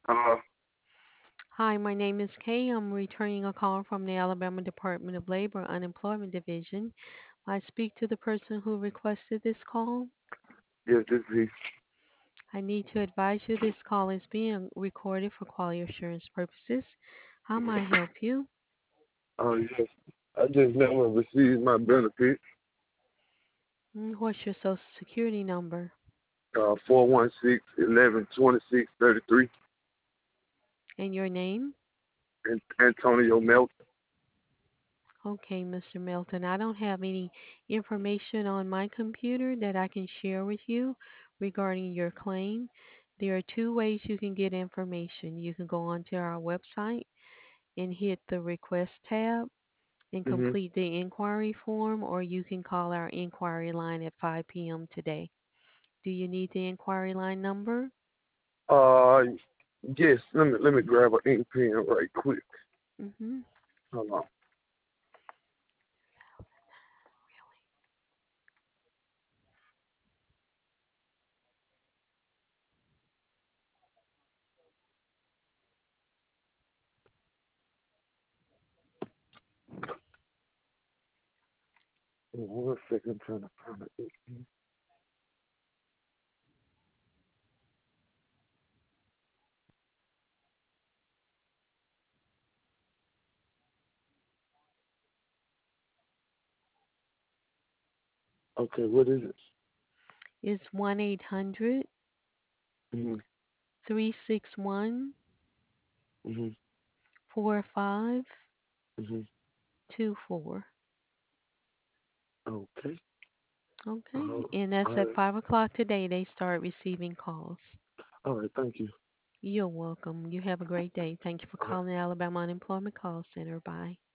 Uh, Hi, my name is Kay. I'm returning a call from the Alabama Department of Labor Unemployment Division. I speak to the person who requested this call. yes, this is. I need to advise you this call is being recorded for quality assurance purposes. How may I help you? Yes. I just never received my benefit. What's your social security number 416-1126-33. and your name? And Antonio Melton. Okay, Mr. Melton, I don't have any information on my computer that I can share with you regarding your claim. There are two ways you can get information. You can go onto our website and hit the request tab and Mhm. complete the inquiry form, or you can call our inquiry line at 5 p.m. today. Do you need the inquiry line number? Uh, yes. Let me grab an ink pen right quick. Mm-hmm. Hold on. One second, trying to find an ink pen. Okay, what is it? It's 1-800 Mhm. 361 Mhm. 4524. Mhm. Okay. Okay, Uh, and that's all at right. 5 o'clock today. They start receiving calls. All right. Thank you. You're welcome. You have a great day. Thank you for All right. calling the Alabama Unemployment Call Center. Bye.